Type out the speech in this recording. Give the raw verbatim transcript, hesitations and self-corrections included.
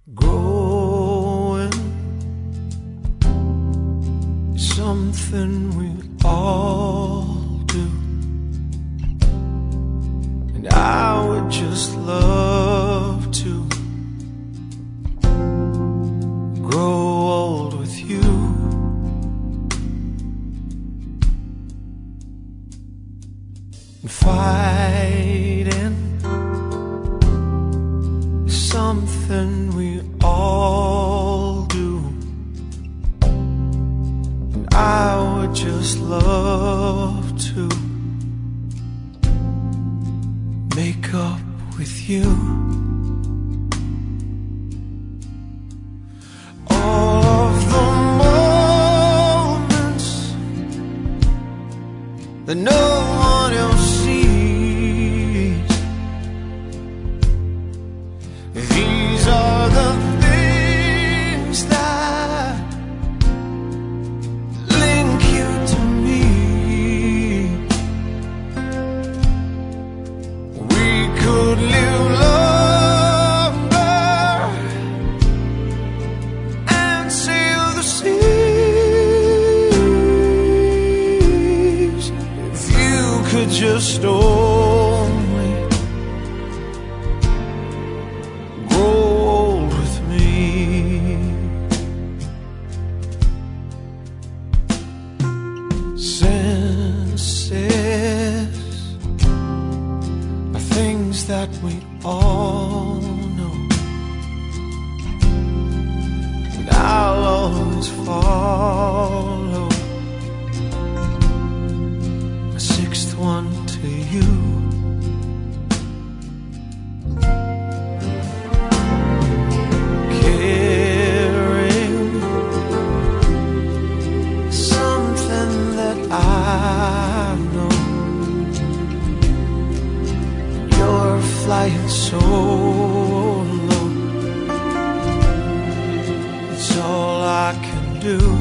Growing, something we all do, and I would just love to grow old with you. And fighting, something we all do, and I would just love to make up with you. All of the moments that no one else sees, these are the things that link you to me. We could live longer and sail the seas if you could just only grow old with me. Senses are things that we all know, and I'll always follow a sixth one to you. Caring, something that I know. You're flying so low, it's all I can do.